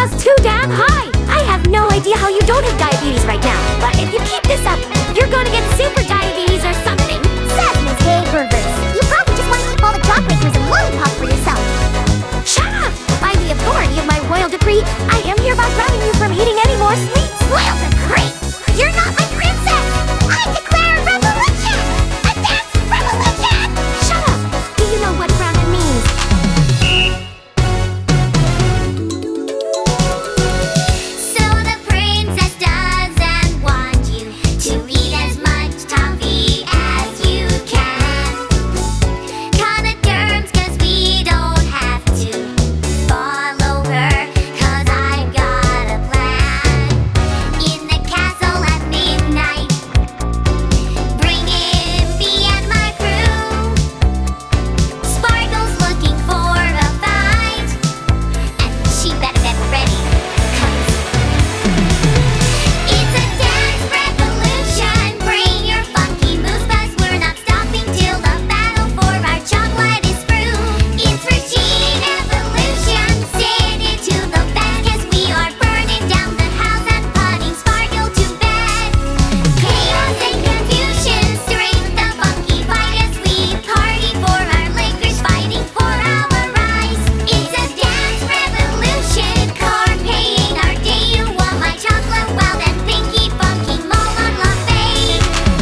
just too damn high. I have no idea how you don't have diabetes right now. But if you keep this up, you're gonna get super diabetes or something. Says Miss Hay-Burgers. You probably just want to keep all the jawbreakers and lollipops for yourself. Shut up! By the authority of my royal decree, I am hereby preventing you from eating any more sweets. Royal decree? You're not my princess! I declare a revolution! A dance revolution! Shut up! Do you know what ramen means? So the princess doesn't want you to eat as much toffee as you can. Kinda terms, 'cause we don't have to follow her, 'cause I've got a plan. In the castle at midnight, bring in me and my crew. Sparkle's looking for a fight, and she better get ready, 'cause it's a dance revolution. Bring your funky moves, 'cause we're not stopping till the battle for our chocolate is through. It's regime evolution. Send it to the bed, 'cause we are burning down the house and putting Sparkle to bed. Chaos and confusion, stirring the funky fight as we party for our Lakers, fighting for our rise. It's a dance revolution, car paying our day. You want my chocolate? Well then, Pinky Funky Molon Lafay.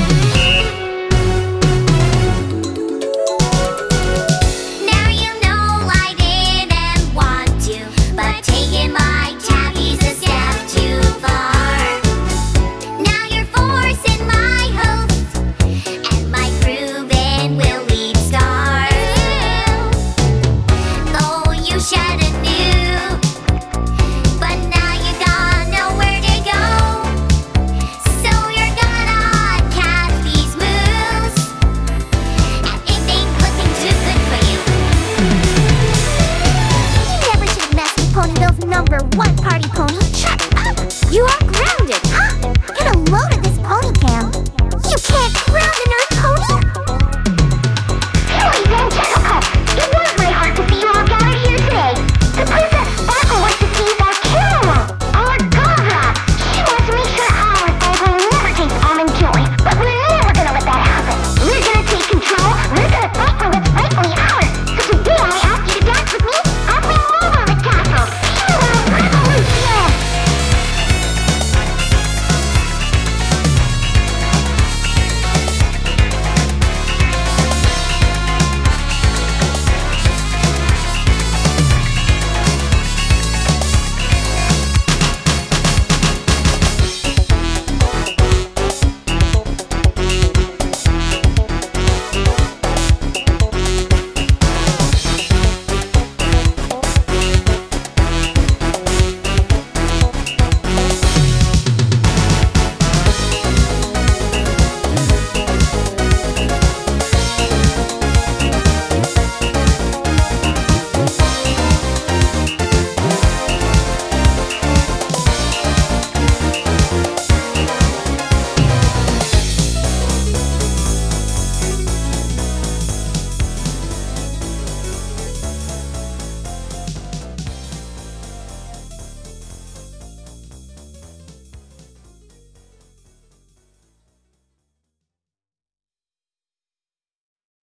Now you know I didn't want to, but taking my tabbies a step too far. Now you're forcing my hopes, and my grooving will lead stars. Though you should've knew, but now you got nowhere to go. So you're gonna catch these moves, and it ain't looking too good for you. You never should have messed with Ponyville's #1 party pony. Shut up! You are